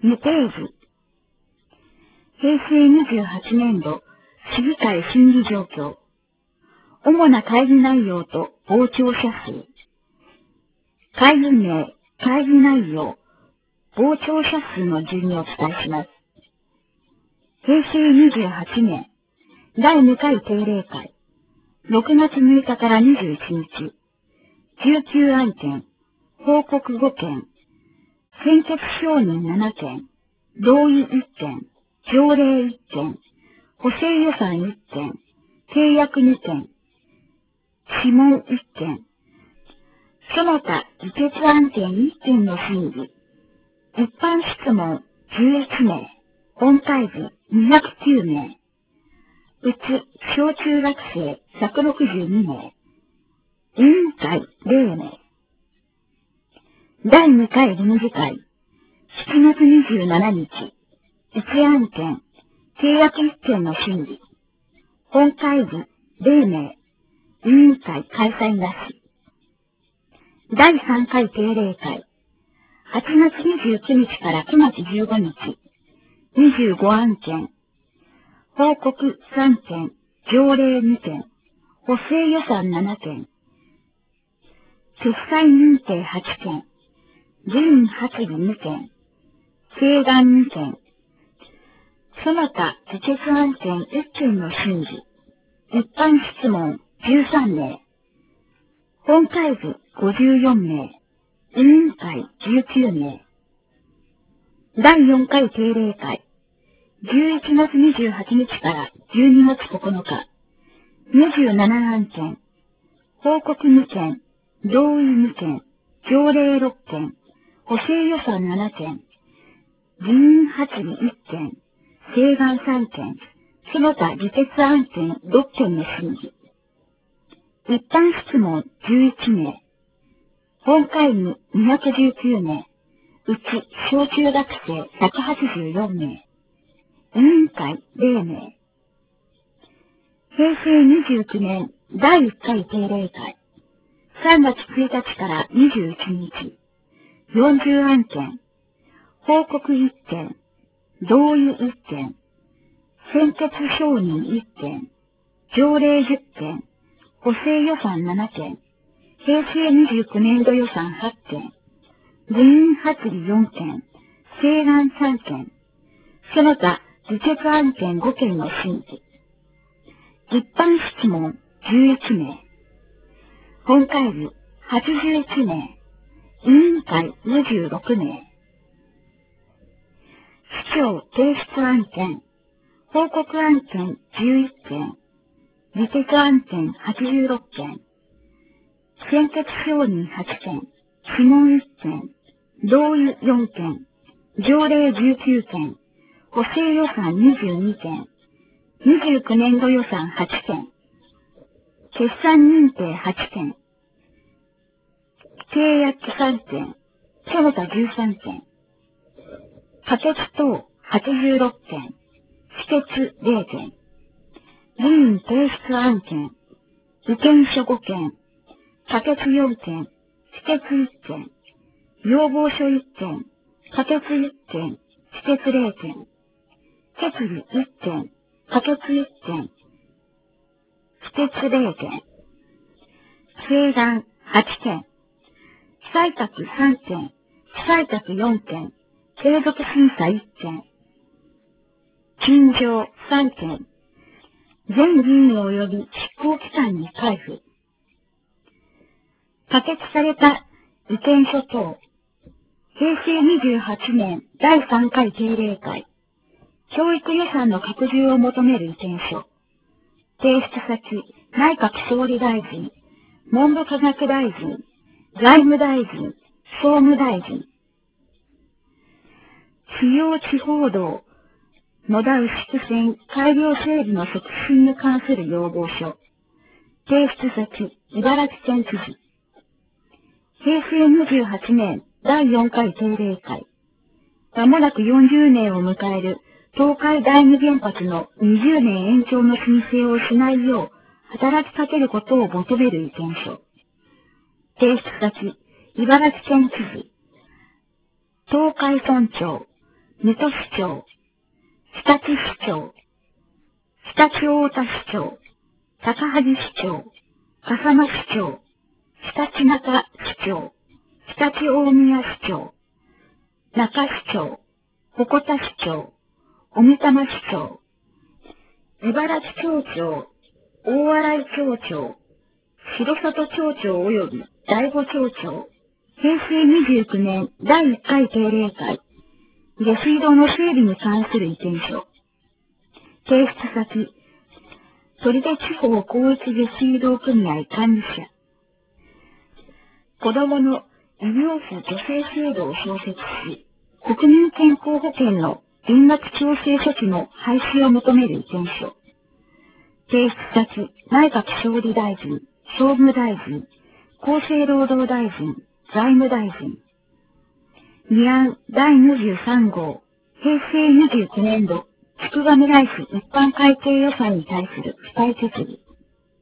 2ページ。平成28年度市議会審議状況。主な会議内容と傍聴者数。会議名、会議内容、傍聴者数の順にお伝えします。平成28年、第2回定例会。6月6日から21日。19案件、報告5件、専決承認7件、同意1件、条例1件、補正予算1件、契約2件、諮問1件、その他議決案件1件の審議、一般質問11名、本会議209名、うち小中学生162名、委員会0名、第2回臨時会、7月27日、1案件、契約1件の審議、本会議0名、委員会開催なし。第3回定例会、8月29日から9月15日、25案件、報告3件、条例2件、補正予算7件、決裁認定8件、議員発議2件、請願2件、その他議決案件1件の審議、一般質問13名、本会議54名、委員会19名。第4回定例会、11月28日から12月9日、27案件、報告2件、同意2件、条例6件、補正予算7件、議員発議1件、請願3件、その他議決案件6件の審議。一般質問11名、本会議219名、うち小中学生184名、委員会0名。平成29年第1回定例会、3月1日から21日、40案件、報告1件、同意1件、専決承認1件、条例10件、補正予算7件、平成29年度予算8件、議員発議4件、請願3件、その他議決案件5件の審議。一般質問11名、本会議81名、委員会26名。市長提出案件、報告案件11件、議決案件86件、専決承認8件、諮問1件、同意4件、条例19件、補正予算22件、29年度予算8件、決算認定8件、契約3件、その他13件、可決等86件、否決0件、議員提出案件、意見書5件、可決4件、否決1件、要望書1件、可決1件、否決0件、決議1件、可決1件、否決0件、請願8件、採択3件、採択4件、継続審査1件、陳情3件、全議員及び執行機関に配布。可決された意見書等、平成28年第3回定例会、教育予算の拡充を求める意見書、提出先、内閣総理大臣、文部科学大臣、財務大臣、総務大臣、主要地方道、野田牛久線改良整備の促進に関する要望書、提出先、茨城県知事、平成28年第4回定例会、まもなく40年を迎える東海第二原発の20年延長の申請をしないよう働きかけることを求める意見書。提出先、茨城県知事、東海村長、 水戸市長、常陸市長、常陸太田市長、高萩市長、笠間市長、常陸中市長、常陸大宮市長、中市長、鉾田市長、小美玉市長、茨城町長、大洗町長、城里町長及び第五町長、平成29年第1回定例会、下水道の整備に関する意見書。提出先、取手地方広域下水道組合管理者。子供の医療費助成制度を創設し、国民健康保険の減額調整措置の廃止を求める意見書。提出先、内閣総理大臣、総務大臣、厚生労働大臣、財務大臣。議案第23号、平成29年度、筑上来市一般会計予算に対する付帯決議。